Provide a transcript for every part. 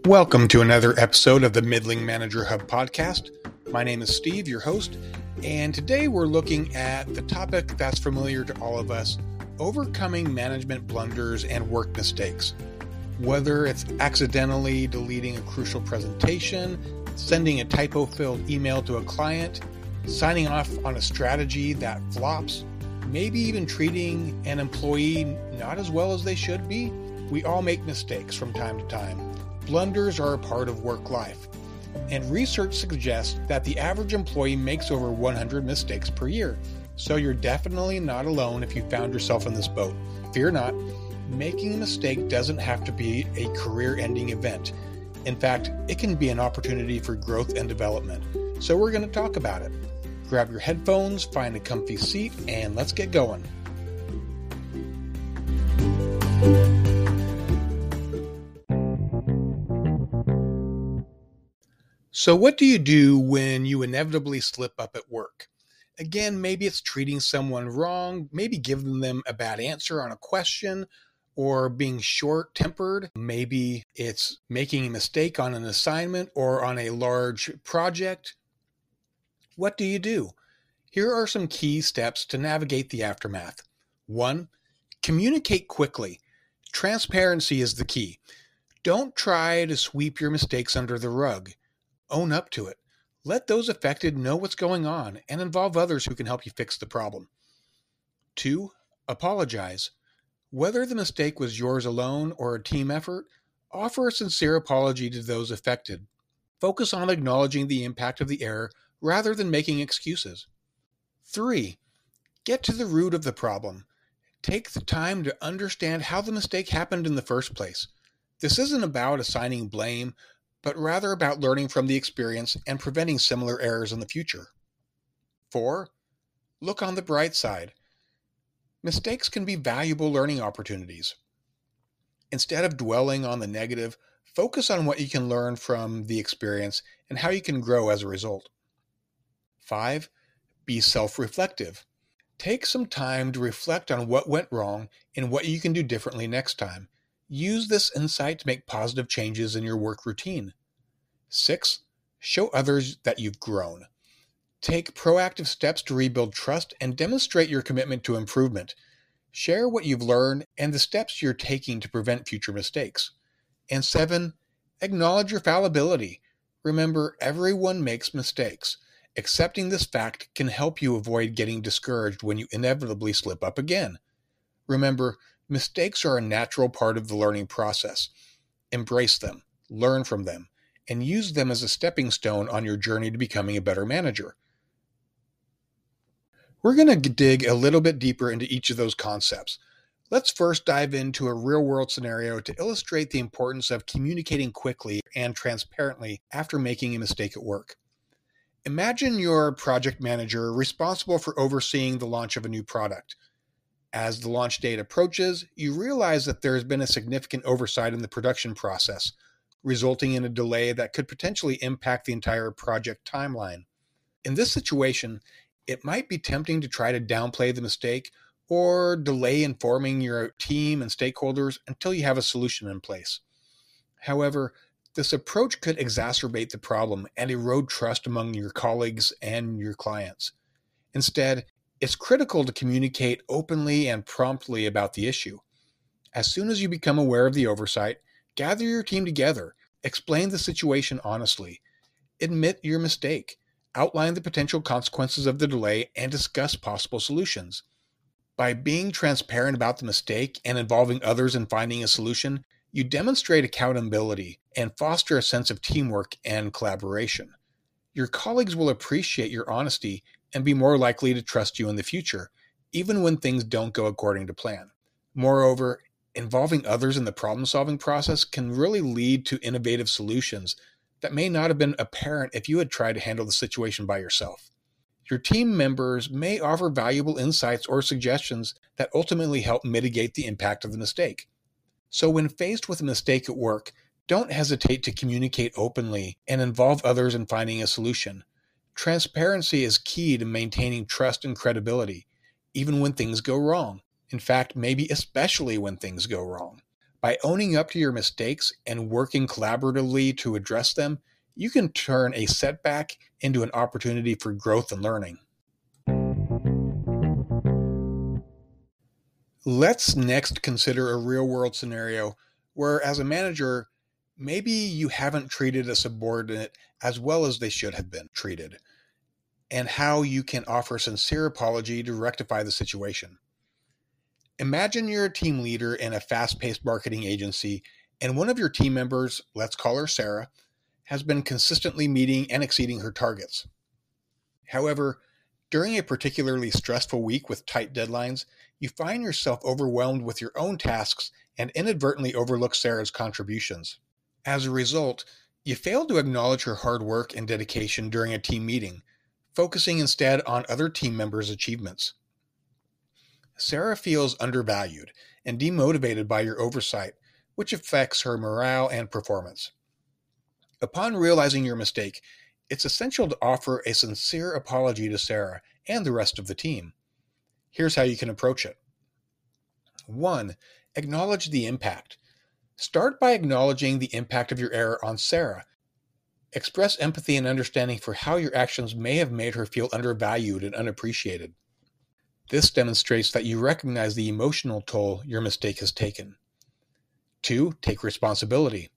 Welcome to another episode of the Middling Manager Hub podcast. My name is Steve, your host, and today we're looking at the topic that's familiar to all of us, overcoming management blunders and work mistakes. Whether it's accidentally deleting a crucial presentation, sending a typo-filled email to a client, signing off on a strategy that flops, maybe even treating an employee not as well as they should be, we all make mistakes from time to time. Blunders are a part of work life, and research suggests that the average employee makes over 100 mistakes per year. So you're definitely not alone if you found yourself in this boat. Fear not, making a mistake doesn't have to be a career-ending event. In fact, it can be an opportunity for growth and development. So we're going to talk about it. Grab your headphones, find a comfy seat, and let's get going. So what do you do when you inevitably slip up at work? Again, maybe it's treating someone wrong, maybe giving them a bad answer on a question, or being short-tempered. Maybe it's making a mistake on an assignment or on a large project. What do you do? Here are some key steps to navigate the aftermath. 1. Communicate quickly. Transparency is the key. Don't try to sweep your mistakes under the rug. Own up to it. Let those affected know what's going on and involve others who can help you fix the problem. 2. Apologize. Whether the mistake was yours alone or a team effort, offer a sincere apology to those affected. Focus on acknowledging the impact of the error rather than making excuses. 3. Get to the root of the problem. Take the time to understand how the mistake happened in the first place. This isn't about assigning blame, but rather about learning from the experience and preventing similar errors in the future. 4. Look on the bright side. Mistakes can be valuable learning opportunities. Instead of dwelling on the negative, focus on what you can learn from the experience and how you can grow as a result. 5. Be self-reflective. Take some time to reflect on what went wrong and what you can do differently next time. Use this insight to make positive changes in your work routine. 6. Show others that you've grown. Take proactive steps to rebuild trust and demonstrate your commitment to improvement. Share what you've learned and the steps you're taking to prevent future mistakes. And 7. Acknowledge your fallibility. Remember, everyone makes mistakes. Accepting this fact can help you avoid getting discouraged when you inevitably slip up again. Remember, mistakes are a natural part of the learning process. Embrace them, learn from them, and use them as a stepping stone on your journey to becoming a better manager. We're going to dig a little bit deeper into each of those concepts. Let's first dive into a real-world scenario to illustrate the importance of communicating quickly and transparently after making a mistake at work. Imagine you're a project manager responsible for overseeing the launch of a new product. As the launch date approaches, you realize that there has been a significant oversight in the production process, resulting in a delay that could potentially impact the entire project timeline. In this situation, it might be tempting to try to downplay the mistake or delay informing your team and stakeholders until you have a solution in place. However, this approach could exacerbate the problem and erode trust among your colleagues and your clients. Instead, it's critical to communicate openly and promptly about the issue. As soon as you become aware of the oversight, gather your team together, explain the situation honestly, admit your mistake, outline the potential consequences of the delay, and discuss possible solutions. By being transparent about the mistake and involving others in finding a solution, you demonstrate accountability and foster a sense of teamwork and collaboration. Your colleagues will appreciate your honesty and be more likely to trust you in the future, even when things don't go according to plan. Moreover, involving others in the problem-solving process can really lead to innovative solutions that may not have been apparent if you had tried to handle the situation by yourself. Your team members may offer valuable insights or suggestions that ultimately help mitigate the impact of the mistake. So when faced with a mistake at work, don't hesitate to communicate openly and involve others in finding a solution. Transparency is key to maintaining trust and credibility, even when things go wrong. In fact, maybe especially when things go wrong. By owning up to your mistakes and working collaboratively to address them, you can turn a setback into an opportunity for growth and learning. Let's next consider a real-world scenario where, as a manager, maybe you haven't treated a subordinate as well as they should have been treated, and how you can offer sincere apology to rectify the situation. Imagine you're a team leader in a fast-paced marketing agency, and one of your team members, let's call her Sarah, has been consistently meeting and exceeding her targets. However, during a particularly stressful week with tight deadlines, you find yourself overwhelmed with your own tasks and inadvertently overlook Sarah's contributions. As a result, you fail to acknowledge her hard work and dedication during a team meeting, focusing instead on other team members' achievements. Sarah feels undervalued and demotivated by your oversight, which affects her morale and performance. Upon realizing your mistake, it's essential to offer a sincere apology to Sarah and the rest of the team. Here's how you can approach it. 1. Acknowledge the impact. Start by acknowledging the impact of your error on Sarah. Express empathy and understanding for how your actions may have made her feel undervalued and unappreciated. This demonstrates that you recognize the emotional toll your mistake has taken. 2. Take responsibility.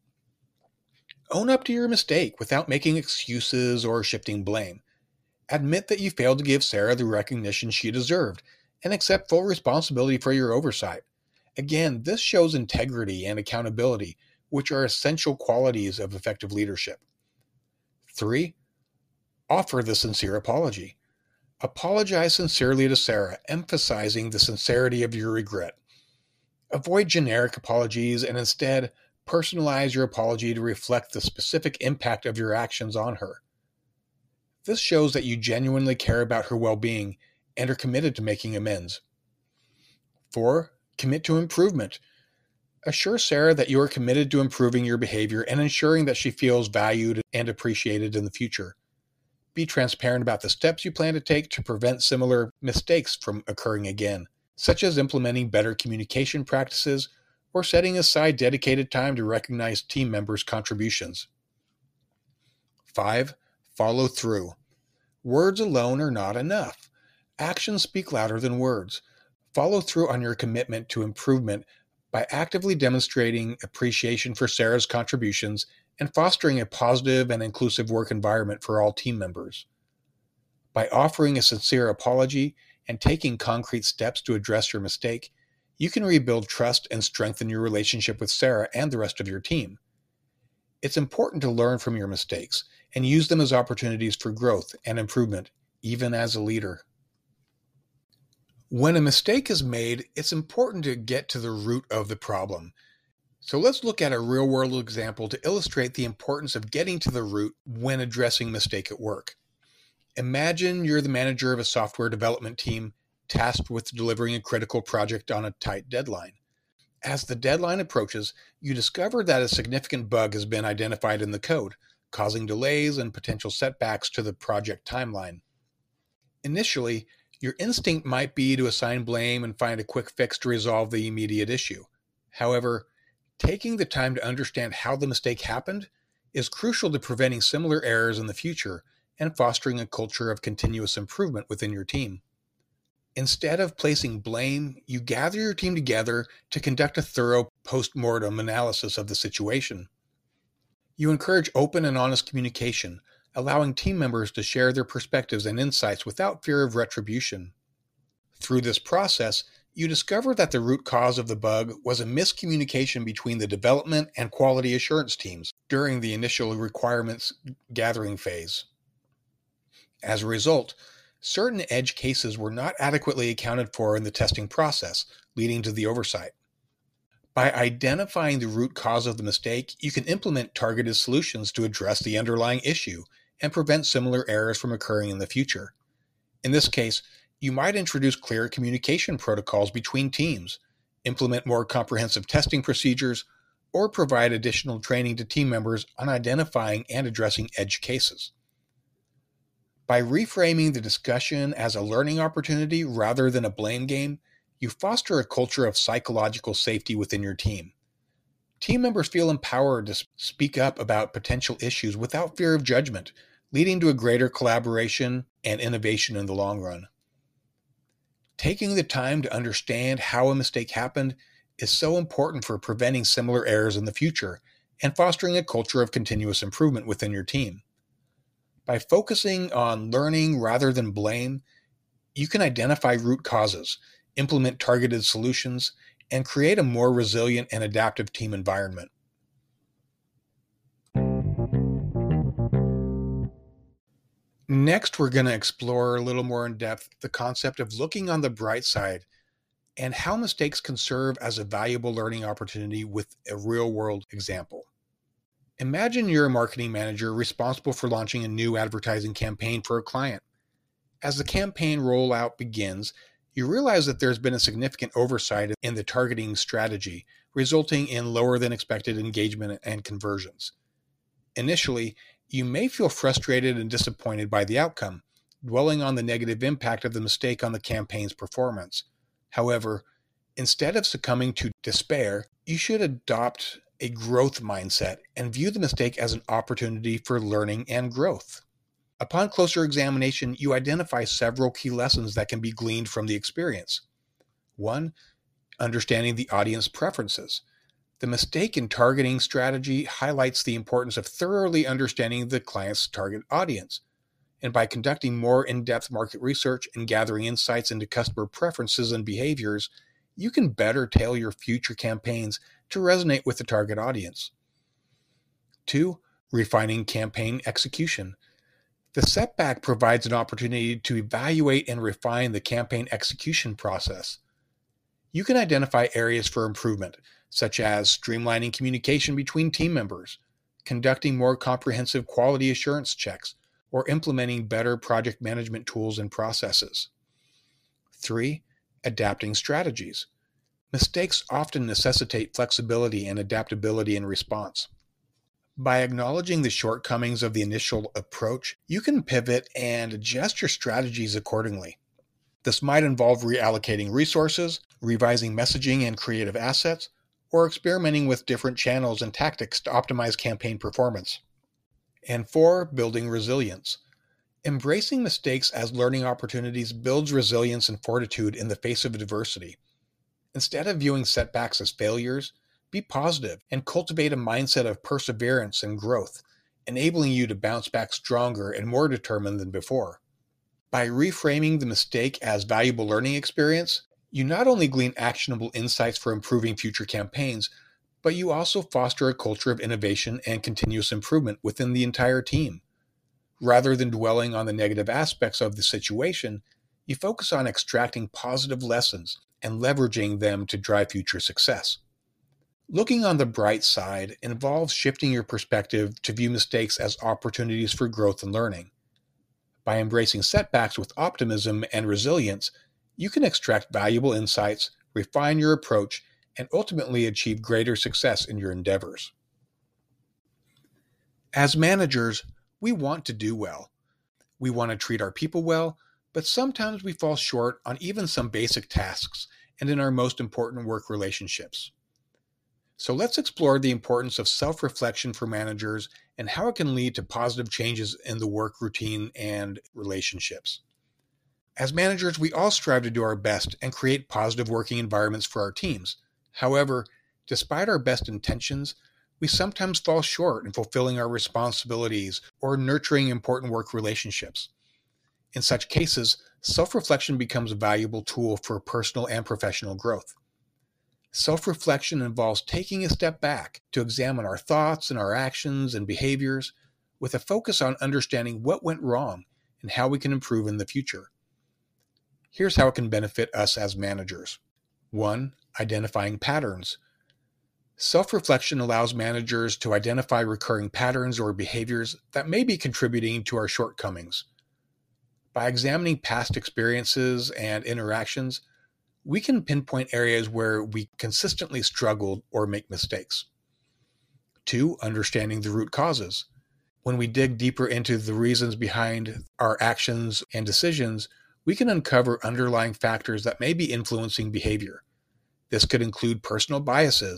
Own up to your mistake without making excuses or shifting blame. Admit that you failed to give Sarah the recognition she deserved, and accept full responsibility for your oversight. Again, this shows integrity and accountability, which are essential qualities of effective leadership. 3. Offer the sincere apology. Apologize sincerely to Sarah, emphasizing the sincerity of your regret. Avoid generic apologies and instead personalize your apology to reflect the specific impact of your actions on her. This shows that you genuinely care about her well-being and are committed to making amends. 4. Commit to improvement. Assure Sarah that you are committed to improving your behavior and ensuring that she feels valued and appreciated in the future. Be transparent about the steps you plan to take to prevent similar mistakes from occurring again, such as implementing better communication practices or setting aside dedicated time to recognize team members' contributions. 5. Follow through. Words alone are not enough. Actions speak louder than words. Follow through on your commitment to improvement by actively demonstrating appreciation for Sarah's contributions and fostering a positive and inclusive work environment for all team members. By offering a sincere apology and taking concrete steps to address your mistake, you can rebuild trust and strengthen your relationship with Sarah and the rest of your team. It's important to learn from your mistakes and use them as opportunities for growth and improvement, even as a leader. When a mistake is made, it's important to get to the root of the problem. So let's look at a real-world example to illustrate the importance of getting to the root when addressing a mistake at work. Imagine you're the manager of a software development team tasked with delivering a critical project on a tight deadline. As the deadline approaches, you discover that a significant bug has been identified in the code, causing delays and potential setbacks to the project timeline. Initially, your instinct might be to assign blame and find a quick fix to resolve the immediate issue. However, taking the time to understand how the mistake happened is crucial to preventing similar errors in the future and fostering a culture of continuous improvement within your team. Instead of placing blame, you gather your team together to conduct a thorough post-mortem analysis of the situation. You encourage open and honest communication, allowing team members to share their perspectives and insights without fear of retribution. Through this process, you discover that the root cause of the bug was a miscommunication between the development and quality assurance teams during the initial requirements gathering phase. As a result, certain edge cases were not adequately accounted for in the testing process, leading to the oversight. By identifying the root cause of the mistake, you can implement targeted solutions to address the underlying issue and prevent similar errors from occurring in the future. In this case, you might introduce clear communication protocols between teams, implement more comprehensive testing procedures, or provide additional training to team members on identifying and addressing edge cases. By reframing the discussion as a learning opportunity rather than a blame game, you foster a culture of psychological safety within your team. Team members feel empowered to speak up about potential issues without fear of judgment, leading to a greater collaboration and innovation in the long run. Taking the time to understand how a mistake happened is so important for preventing similar errors in the future and fostering a culture of continuous improvement within your team. By focusing on learning rather than blame, you can identify root causes, implement targeted solutions, and create a more resilient and adaptive team environment. Next, we're going to explore a little more in depth the concept of looking on the bright side and how mistakes can serve as a valuable learning opportunity with a real-world example. Imagine you're a marketing manager responsible for launching a new advertising campaign for a client. As the campaign rollout begins, you realize that there's been a significant oversight in the targeting strategy, resulting in lower than expected engagement and conversions. Initially, you may feel frustrated and disappointed by the outcome, dwelling on the negative impact of the mistake on the campaign's performance. However, instead of succumbing to despair, you should adopt a growth mindset and view the mistake as an opportunity for learning and growth. Upon closer examination, you identify several key lessons that can be gleaned from the experience. 1. Understanding the audience preferences. The mistake in targeting strategy highlights the importance of thoroughly understanding the client's target audience. And by conducting more in-depth market research and gathering insights into customer preferences and behaviors, you can better tailor your future campaigns to resonate with the target audience. 2. Refining campaign execution. The setback provides an opportunity to evaluate and refine the campaign execution process. You can identify areas for improvement, such as streamlining communication between team members, conducting more comprehensive quality assurance checks, or implementing better project management tools and processes. 3. Adapting strategies. Mistakes often necessitate flexibility and adaptability in response. By acknowledging the shortcomings of the initial approach, you can pivot and adjust your strategies accordingly. This might involve reallocating resources, revising messaging and creative assets, or experimenting with different channels and tactics to optimize campaign performance. And 4. Building resilience. Embracing mistakes as learning opportunities builds resilience and fortitude in the face of adversity. Instead of viewing setbacks as failures, be positive and cultivate a mindset of perseverance and growth, enabling you to bounce back stronger and more determined than before. By reframing the mistake as valuable learning experience, you not only glean actionable insights for improving future campaigns, but you also foster a culture of innovation and continuous improvement within the entire team. Rather than dwelling on the negative aspects of the situation, you focus on extracting positive lessons and leveraging them to drive future success. Looking on the bright side involves shifting your perspective to view mistakes as opportunities for growth and learning. By embracing setbacks with optimism and resilience, you can extract valuable insights, refine your approach, and ultimately achieve greater success in your endeavors. As managers, we want to do well. We want to treat our people well, but sometimes we fall short on even some basic tasks and in our most important work relationships. So let's explore the importance of self-reflection for managers and how it can lead to positive changes in the work routine and relationships. As managers, we all strive to do our best and create positive working environments for our teams. However, despite our best intentions, we sometimes fall short in fulfilling our responsibilities or nurturing important work relationships. In such cases, self-reflection becomes a valuable tool for personal and professional growth. Self-reflection involves taking a step back to examine our thoughts and our actions and behaviors with a focus on understanding what went wrong and how we can improve in the future. Here's how it can benefit us as managers. 1. Identifying patterns. Self-reflection allows managers to identify recurring patterns or behaviors that may be contributing to our shortcomings. By examining past experiences and interactions, we can pinpoint areas where we consistently struggled or make mistakes. 2. Understanding the root causes. When we dig deeper into the reasons behind our actions and decisions, we can uncover underlying factors that may be influencing behavior. This could include personal biases,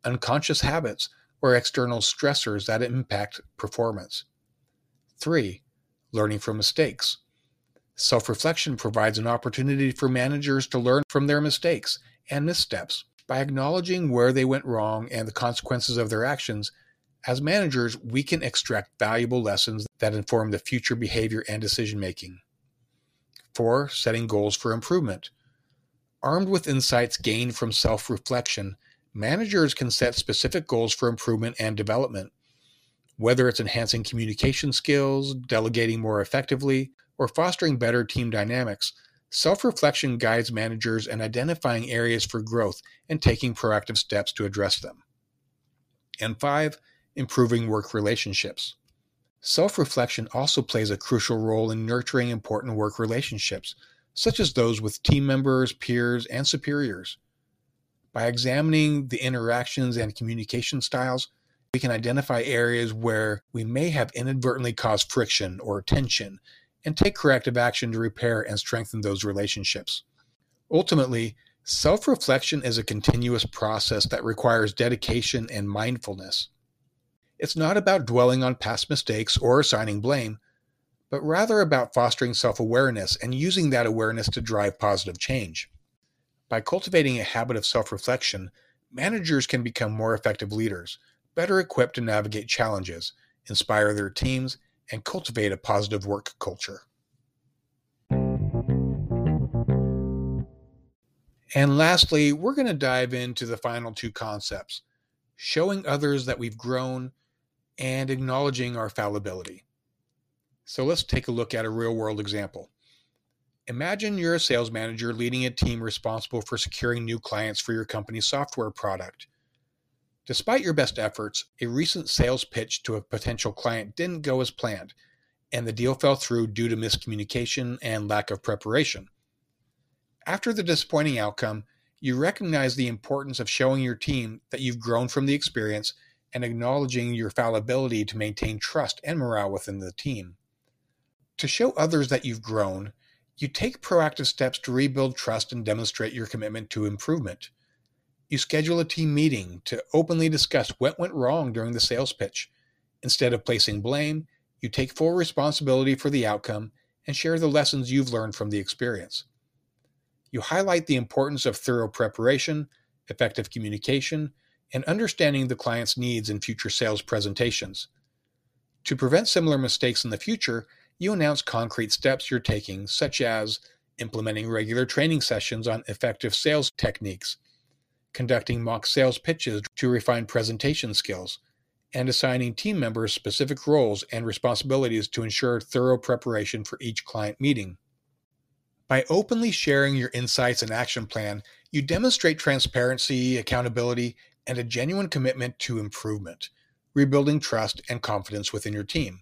unconscious habits, or external stressors that impact performance. 3. Learning from mistakes. Self-reflection provides an opportunity for managers to learn from their mistakes and missteps. By acknowledging where they went wrong and the consequences of their actions, as managers, we can extract valuable lessons that inform the future behavior and decision-making. 4. Setting goals for improvement. Armed with insights gained from self-reflection, managers can set specific goals for improvement and development. Whether it's enhancing communication skills, delegating more effectively, or fostering better team dynamics, self-reflection guides managers in identifying areas for growth and taking proactive steps to address them. And 5. Improving work relationships. Self-reflection also plays a crucial role in nurturing important work relationships, such as those with team members, peers, and superiors. By examining the interactions and communication styles, we can identify areas where we may have inadvertently caused friction or tension and take corrective action to repair and strengthen those relationships. Ultimately, self-reflection is a continuous process that requires dedication and mindfulness. It's not about dwelling on past mistakes or assigning blame, but rather about fostering self-awareness and using that awareness to drive positive change. By cultivating a habit of self-reflection, managers can become more effective leaders, better equipped to navigate challenges, inspire their teams, and cultivate a positive work culture. And lastly, we're going to dive into the final two concepts: showing others that we've grown and acknowledging our fallibility. So let's take a look at a real-world example. Imagine you're a sales manager leading a team responsible for securing new clients for your company's software product. Despite your best efforts, a recent sales pitch to a potential client didn't go as planned, and the deal fell through due to miscommunication and lack of preparation. After the disappointing outcome, you recognize the importance of showing your team that you've grown from the experience and acknowledging your fallibility to maintain trust and morale within the team. To show others that you've grown, you take proactive steps to rebuild trust and demonstrate your commitment to improvement. You schedule a team meeting to openly discuss what went wrong during the sales pitch. Instead of placing blame, you take full responsibility for the outcome and share the lessons you've learned from the experience. You highlight the importance of thorough preparation, effective communication, and understanding the client's needs in future sales presentations. To prevent similar mistakes in the future, you announce concrete steps you're taking, such as implementing regular training sessions on effective sales techniques, conducting mock sales pitches to refine presentation skills, and assigning team members specific roles and responsibilities to ensure thorough preparation for each client meeting. By openly sharing your insights and action plan, you demonstrate transparency, accountability, and a genuine commitment to improvement, rebuilding trust and confidence within your team.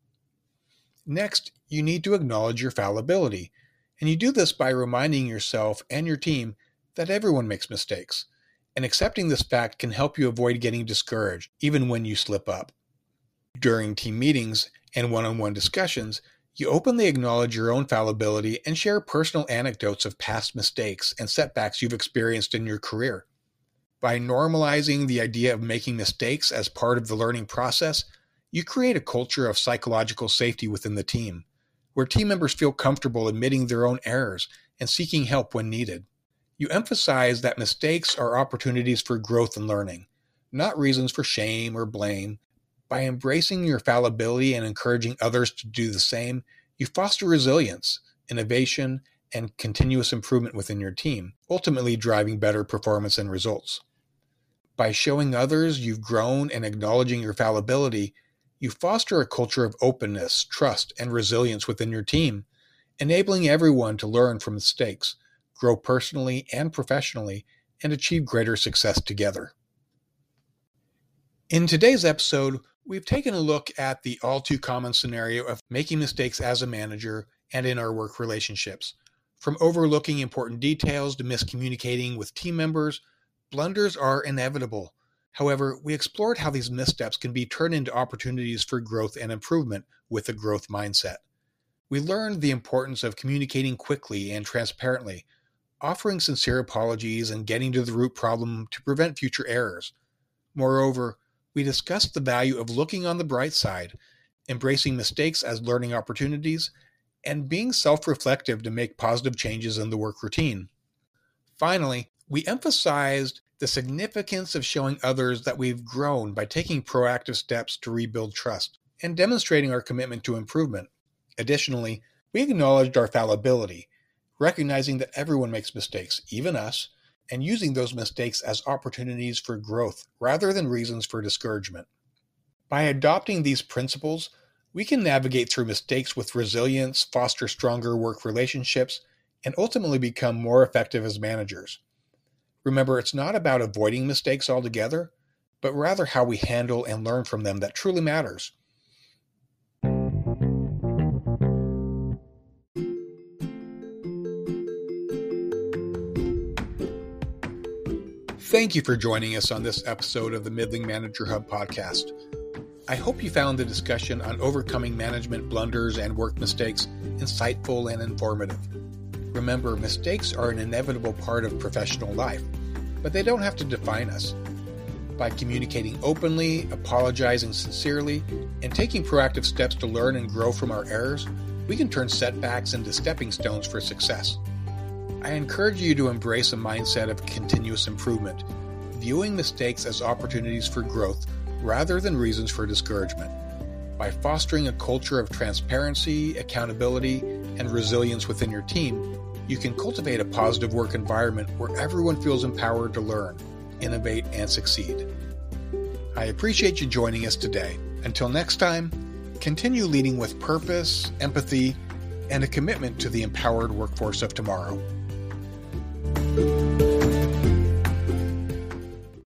Next, you need to acknowledge your fallibility, and you do this by reminding yourself and your team that everyone makes mistakes, and accepting this fact can help you avoid getting discouraged even when you slip up. During team meetings and one-on-one discussions, you openly acknowledge your own fallibility and share personal anecdotes of past mistakes and setbacks you've experienced in your career. By normalizing the idea of making mistakes as part of the learning process, you create a culture of psychological safety within the team, where team members feel comfortable admitting their own errors and seeking help when needed. You emphasize that mistakes are opportunities for growth and learning, not reasons for shame or blame. By embracing your fallibility and encouraging others to do the same, you foster resilience, innovation, and continuous improvement within your team, ultimately driving better performance and results. By showing others you've grown and acknowledging your fallibility, you foster a culture of openness, trust, and resilience within your team, enabling everyone to learn from mistakes, grow personally and professionally, and achieve greater success together. In today's episode, we've taken a look at the all-too-common scenario of making mistakes as a manager and in our work relationships. From overlooking important details to miscommunicating with team members, blunders are inevitable. However, we explored how these missteps can be turned into opportunities for growth and improvement with a growth mindset. We learned the importance of communicating quickly and transparently, offering sincere apologies and getting to the root problem to prevent future errors. Moreover, we discussed the value of looking on the bright side, embracing mistakes as learning opportunities, and being self-reflective to make positive changes in the work routine. Finally, we emphasized the significance of showing others that we've grown by taking proactive steps to rebuild trust and demonstrating our commitment to improvement. Additionally, we acknowledged our fallibility, recognizing that everyone makes mistakes, even us, and using those mistakes as opportunities for growth rather than reasons for discouragement. By adopting these principles, we can navigate through mistakes with resilience, foster stronger work relationships, and ultimately become more effective as managers. Remember, it's not about avoiding mistakes altogether, but rather how we handle and learn from them that truly matters. Thank you for joining us on this episode of the Midling Manager Hub podcast. I hope you found the discussion on overcoming management blunders and work mistakes insightful and informative. Remember, mistakes are an inevitable part of professional life, but they don't have to define us. By communicating openly, apologizing sincerely, and taking proactive steps to learn and grow from our errors, we can turn setbacks into stepping stones for success. I encourage you to embrace a mindset of continuous improvement, viewing mistakes as opportunities for growth rather than reasons for discouragement. By fostering a culture of transparency, accountability, and resilience within your team, you can cultivate a positive work environment where everyone feels empowered to learn, innovate, and succeed. I appreciate you joining us today. Until next time, continue leading with purpose, empathy, and a commitment to the empowered workforce of tomorrow.